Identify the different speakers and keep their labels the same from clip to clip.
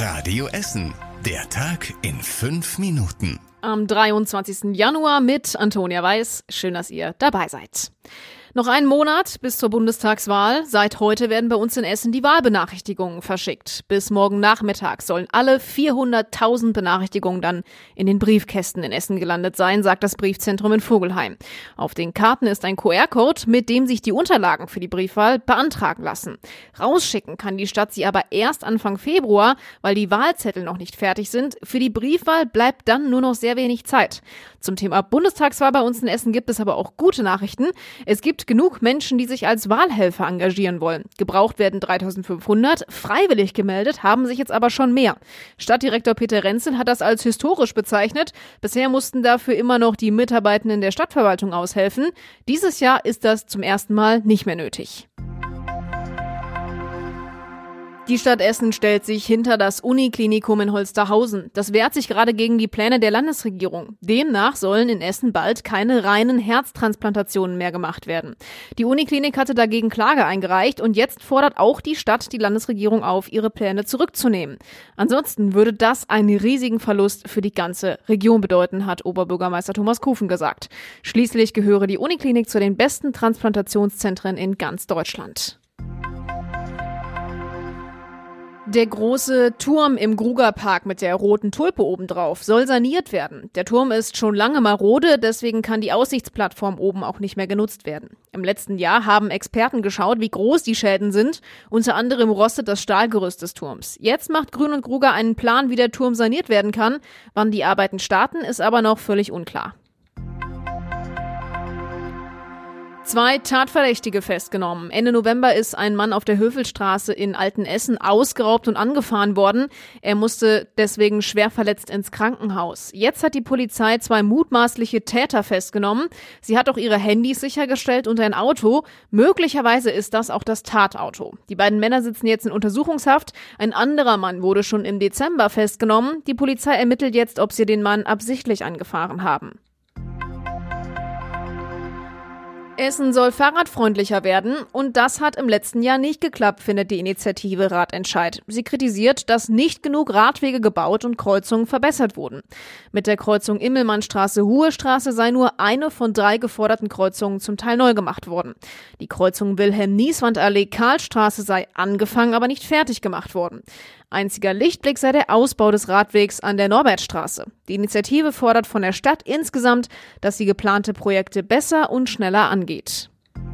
Speaker 1: Radio Essen. Der Tag in 5 Minuten.
Speaker 2: Am 23. Januar mit Antonia Weiß. Schön, dass ihr dabei seid. Noch einen Monat bis zur Bundestagswahl. Seit heute werden bei uns in Essen die Wahlbenachrichtigungen verschickt. Bis morgen Nachmittag sollen alle 400.000 Benachrichtigungen dann in den Briefkästen in Essen gelandet sein, sagt das Briefzentrum in Vogelheim. Auf den Karten ist ein QR-Code, mit dem sich die Unterlagen für die Briefwahl beantragen lassen. Rausschicken kann die Stadt sie aber erst Anfang Februar, weil die Wahlzettel noch nicht fertig sind. Für die Briefwahl bleibt dann nur noch sehr wenig Zeit. Zum Thema Bundestagswahl bei uns in Essen gibt es aber auch gute Nachrichten. Es gibt genug Menschen, die sich als Wahlhelfer engagieren wollen. Gebraucht werden 3.500, freiwillig gemeldet haben sich jetzt aber schon mehr. Stadtdirektor Peter Renzel hat das als historisch bezeichnet. Bisher mussten dafür immer noch die Mitarbeitenden der Stadtverwaltung aushelfen. Dieses Jahr ist das zum ersten Mal nicht mehr nötig. Die Stadt Essen stellt sich hinter das Uniklinikum in Holsterhausen. Das wehrt sich gerade gegen die Pläne der Landesregierung. Demnach sollen in Essen bald keine reinen Herztransplantationen mehr gemacht werden. Die Uniklinik hatte dagegen Klage eingereicht und jetzt fordert auch die Stadt die Landesregierung auf, ihre Pläne zurückzunehmen. Ansonsten würde das einen riesigen Verlust für die ganze Region bedeuten, hat Oberbürgermeister Thomas Kufen gesagt. Schließlich gehöre die Uniklinik zu den besten Transplantationszentren in ganz Deutschland. Der große Turm im Grugerpark mit der roten Tulpe obendrauf soll saniert werden. Der Turm ist schon lange marode, deswegen kann die Aussichtsplattform oben auch nicht mehr genutzt werden. Im letzten Jahr haben Experten geschaut, wie groß die Schäden sind. Unter anderem rostet das Stahlgerüst des Turms. Jetzt macht Grün und Gruger einen Plan, wie der Turm saniert werden kann. Wann die Arbeiten starten, ist aber noch völlig unklar. 2 Tatverdächtige festgenommen. Ende November ist ein Mann auf der Hövelstraße in Altenessen ausgeraubt und angefahren worden. Er musste deswegen schwer verletzt ins Krankenhaus. Jetzt hat die Polizei 2 mutmaßliche Täter festgenommen. Sie hat auch ihre Handys sichergestellt und ein Auto. Möglicherweise ist das auch das Tatauto. Die beiden Männer sitzen jetzt in Untersuchungshaft. Ein anderer Mann wurde schon im Dezember festgenommen. Die Polizei ermittelt jetzt, ob sie den Mann absichtlich angefahren haben. Essen soll fahrradfreundlicher werden und das hat im letzten Jahr nicht geklappt, findet die Initiative Radentscheid. Sie kritisiert, dass nicht genug Radwege gebaut und Kreuzungen verbessert wurden. Mit der Kreuzung Immelmannstraße-Hohe Straße sei nur eine von 3 geforderten Kreuzungen zum Teil neu gemacht worden. Die Kreuzung Wilhelm-Nieswand-Allee-Karlstraße sei angefangen, aber nicht fertig gemacht worden. Einziger Lichtblick sei der Ausbau des Radwegs an der Norbertstraße. Die Initiative fordert von der Stadt insgesamt, dass sie geplante Projekte besser und schneller angeht.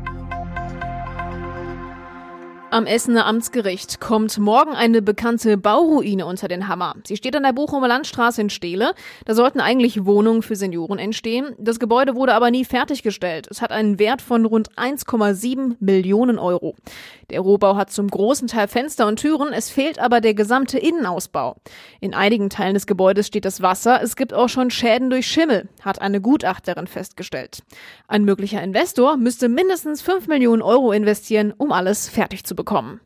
Speaker 2: Am Essener Amtsgericht kommt morgen eine bekannte Bauruine unter den Hammer. Sie steht an der Bochumer Landstraße in Steele. Da sollten eigentlich Wohnungen für Senioren entstehen. Das Gebäude wurde aber nie fertiggestellt. Es hat einen Wert von rund 1,7 Millionen Euro. Der Rohbau hat zum großen Teil Fenster und Türen. Es fehlt aber der gesamte Innenausbau. In einigen Teilen des Gebäudes steht das Wasser. Es gibt auch schon Schäden durch Schimmel, hat eine Gutachterin festgestellt. Ein möglicher Investor müsste mindestens 5 Millionen Euro investieren, um alles fertig zu bekommen.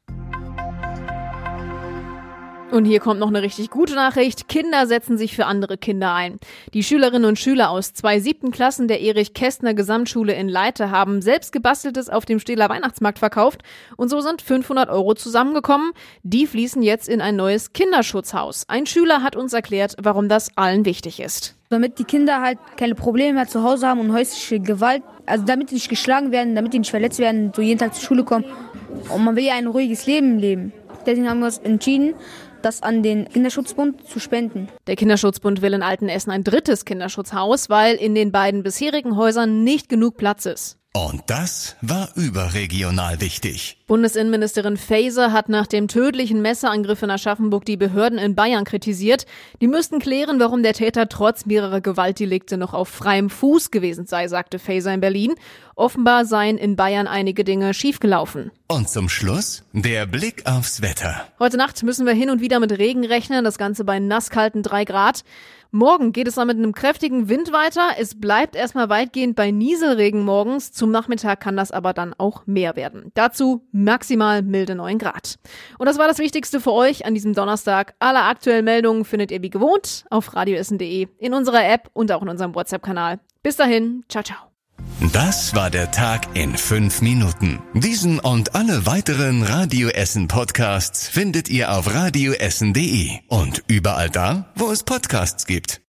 Speaker 2: Und hier kommt noch eine richtig gute Nachricht. Kinder setzen sich für andere Kinder ein. Die Schülerinnen und Schüler aus 2 7. Klassen der Erich-Kästner Gesamtschule in Leite haben selbst gebasteltes auf dem Steeler Weihnachtsmarkt verkauft und so sind 500 Euro zusammengekommen. Die fließen jetzt in ein neues Kinderschutzhaus. Ein Schüler hat uns erklärt, warum das allen wichtig ist.
Speaker 3: Damit die Kinder halt keine Probleme mehr zu Hause haben und häusliche Gewalt, also damit die nicht geschlagen werden, damit die nicht verletzt werden, so jeden Tag zur Schule kommen. Und man will ja ein ruhiges Leben leben. Deswegen haben wir uns entschieden, das an den Kinderschutzbund zu spenden.
Speaker 2: Der Kinderschutzbund will in Altenessen ein 3. Kinderschutzhaus, weil in den beiden bisherigen Häusern nicht genug Platz ist.
Speaker 1: Und das war überregional wichtig.
Speaker 2: Bundesinnenministerin Faeser hat nach dem tödlichen Messerangriff in Aschaffenburg die Behörden in Bayern kritisiert. Die müssten klären, warum der Täter trotz mehrerer Gewaltdelikte noch auf freiem Fuß gewesen sei, sagte Faeser in Berlin. Offenbar seien in Bayern einige Dinge schiefgelaufen.
Speaker 1: Und zum Schluss der Blick aufs Wetter.
Speaker 2: Heute Nacht müssen wir hin und wieder mit Regen rechnen, das Ganze bei nasskalten 3 Grad. Morgen geht es dann mit einem kräftigen Wind weiter. Es bleibt erstmal weitgehend bei Nieselregen morgens. Zum Nachmittag kann das aber dann auch mehr werden. Dazu maximal milde 9 Grad. Und das war das Wichtigste für euch an diesem Donnerstag. Alle aktuellen Meldungen findet ihr wie gewohnt auf radioessen.de, in unserer App und auch in unserem WhatsApp-Kanal. Bis dahin, ciao, ciao.
Speaker 1: Das war der Tag in 5 Minuten. Diesen und alle weiteren Radio Essen Podcasts findet ihr auf radioessen.de und überall da, wo es Podcasts gibt.